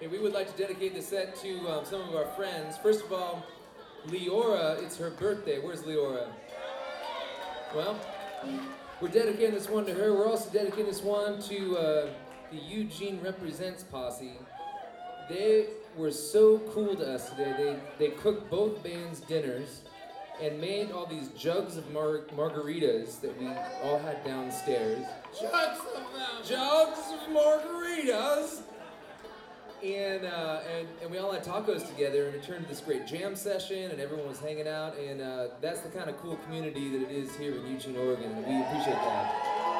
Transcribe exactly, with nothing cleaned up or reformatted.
Hey, we would like to dedicate this set to um, some of our friends. First of all, Leora, it's her birthday. Where's Leora? Well, we're dedicating this one to her. We're also dedicating this one to uh, the Eugene Represents posse. They were so cool to us today. They, they cooked both bands' dinners and made all these jugs of mar- margaritas that we all had downstairs. Jugs of them! Jugs of margaritas! And, uh, and and we all had tacos together, and it turned into this great jam session, and everyone was hanging out, and uh, that's the kind of cool community that it is here in Eugene, Oregon, and we appreciate that.